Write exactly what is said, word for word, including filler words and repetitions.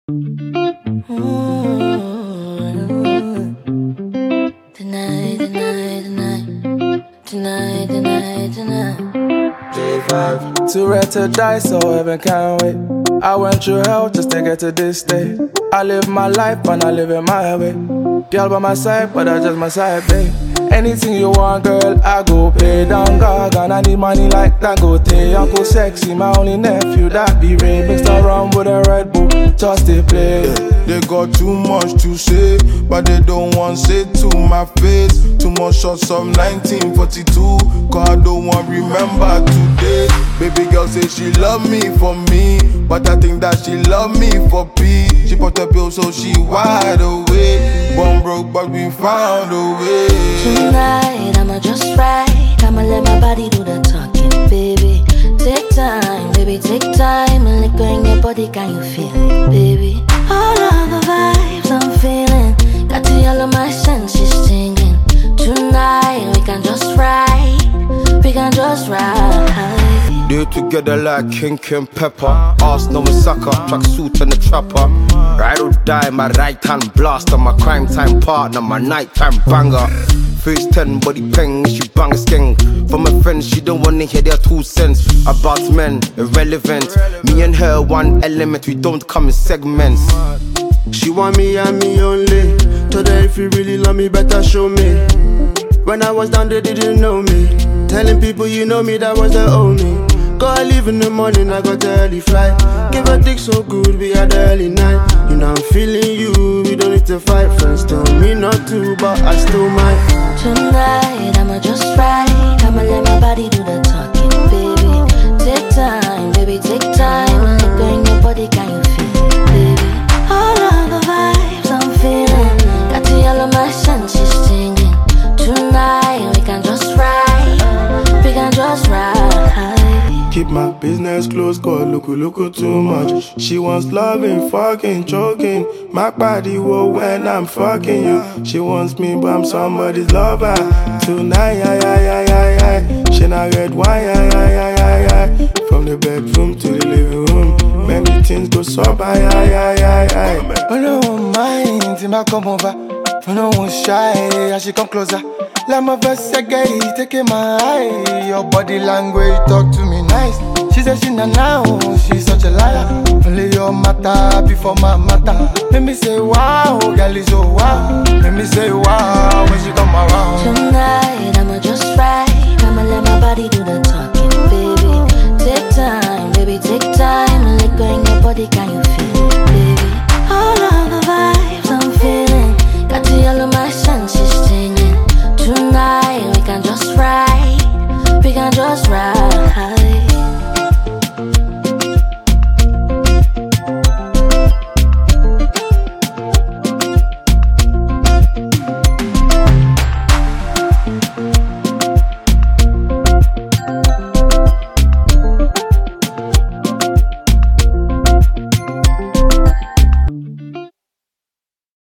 Tonight, tonight, tonight, tonight, tonight, tonight. J five, too red to die, so heaven can't wait. I went through hell just to get to this state. I live my life and I live it my way. Girl by my side, but that's just my side, babe. Anything you want, girl, I go pay down Gaga. And I need money like Dangote. Uncle Sexy, my only nephew, that be Ray. Mixed around with a Red Bull, just they play. Yeah, they got too much to say, but they don't want say to my face. Too much shots of nineteen forty-two, cause I don't want remember today. Baby girl say she love me for me, but I think that she love me for peace. She put a pill so she wide awake. Born broke but we found a way. Tonight I'ma just ride, I'ma let my body do the talking, baby. Take time, baby, take time. And liquor in your body, can you feel it, baby? All of the vibes I'm feeling, got to all of my senses stinging. Tonight we can just ride, we can just ride. Do it together like King Kim Pepper. Arsenal with sucker, tracksuit and the trapper. Ride or die, my right hand blaster. My crime time partner, my nighttime banger. Face ten, body peng, she bang a skeng. For my friends, she don't wanna hear their two cents. About men, irrelevant. Me and her, one element, we don't come in segments. She want me and me only. Told her if you really love me, better show me. When I was down, they didn't know me. Telling people you know me, that was the only. Go I leave in the morning, I got the early flight. Give a dick so good, we had the early night. You know I'm feeling you, we don't need to fight. Friends tell me not to, but I still might. Tonight I'ma just ride, I'ma let my body do the talking, baby. Take time, baby, take time. And liquor in your body, can you feel it, baby? All of the vibes I'm feeling, got to all of my senses stinging. Tonight we can just ride, we can just ride. Keep my business close, cause look, look too much. She wants loving, fucking, choking. My body will when I'm fucking you. She wants me, but I'm somebody's lover. Tonight, aye, aye, aye, aye, aye. She not red wine, aye, aye, aye, aye, aye. From the bedroom to the living room, many things go so by, aye, aye, aye, aye. Oh no, mind, till I come over. Oh no, one shy, as she come closer. Let my verse again, taking my eye. Your body language talk to me nice. She said she not now, she's such a liar. Only your matter before my matter. Let me say wow, girl is so wow. Let me say wow when she come around. Tonight I'ma just ride, I'ma let my body do the talking, baby. Take time, baby, take time. And liquor in your body, can you feel it, baby? All of the vibes I'm feeling, got to all of my senses stinging. Tonight we can just ride, we can just ride.